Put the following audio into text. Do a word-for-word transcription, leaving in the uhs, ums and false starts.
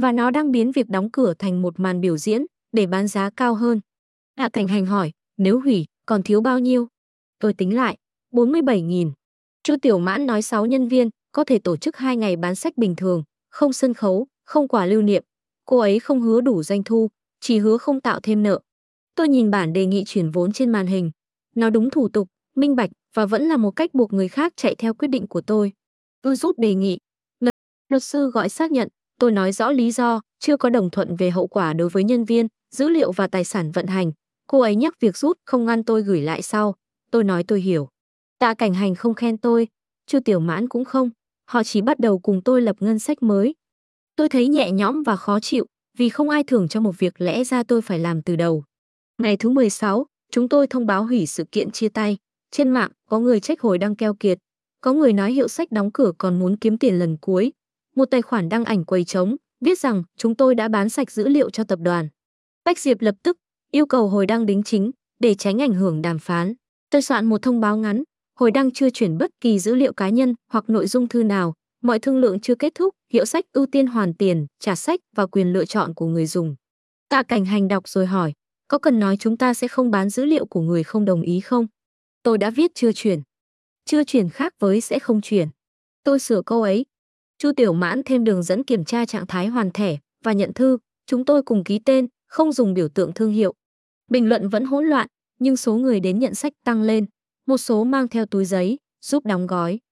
và nó đang biến việc đóng cửa thành một màn biểu diễn để bán giá cao hơn. Tạ Cảnh Hành hỏi, nếu hủy, còn thiếu bao nhiêu? Tôi tính lại, bốn mươi bảy nghìn. Chu Tiểu Mãn nói sáu nhân viên, có thể tổ chức hai ngày bán sách bình thường, không sân khấu, không quà lưu niệm. Cô ấy không hứa đủ doanh thu, chỉ hứa không tạo thêm nợ. Tôi nhìn bản đề nghị chuyển vốn trên màn hình. Nó đúng thủ tục, minh bạch và vẫn là một cách buộc người khác chạy theo quyết định của tôi. Tôi rút đề nghị. Luật, luật sư gọi xác nhận, tôi nói rõ lý do, chưa có đồng thuận về hậu quả đối với nhân viên, dữ liệu và tài sản vận hành. Cô ấy nhắc việc rút không ngăn tôi gửi lại sau. Tôi nói tôi hiểu. Tạ Cảnh Hành không khen tôi, Chu Tiểu Mãn cũng không. Họ chỉ bắt đầu cùng tôi lập ngân sách mới. Tôi thấy nhẹ nhõm và khó chịu, vì không ai thưởng cho một việc lẽ ra tôi phải làm từ đầu. Ngày thứ mười sáu, chúng tôi thông báo hủy sự kiện chia tay. Trên mạng, có người trách hồi đăng keo kiệt. Có người nói hiệu sách đóng cửa còn muốn kiếm tiền lần cuối. Một tài khoản đăng ảnh quầy trống, viết rằng chúng tôi đã bán sạch dữ liệu cho tập đoàn. Bách Diệp lập tức yêu cầu hồi đăng đính chính để tránh ảnh hưởng đàm phán. Tôi soạn một thông báo ngắn, hồi đăng chưa chuyển bất kỳ dữ liệu cá nhân hoặc nội dung thư nào, mọi thương lượng chưa kết thúc, hiệu sách ưu tiên hoàn tiền, trả sách và quyền lựa chọn của người dùng. Tạ Cảnh Hành đọc rồi hỏi, có cần nói chúng ta sẽ không bán dữ liệu của người không đồng ý không? Tôi đã viết chưa chuyển. Chưa chuyển khác với sẽ không chuyển. Tôi sửa câu ấy. Chu Tiểu Mãn thêm đường dẫn kiểm tra trạng thái hoàn thẻ và nhận thư, chúng tôi cùng ký tên, không dùng biểu tượng thương hiệu. Bình luận vẫn hỗn loạn, nhưng số người đến nhận sách tăng lên, một số mang theo túi giấy, giúp đóng gói.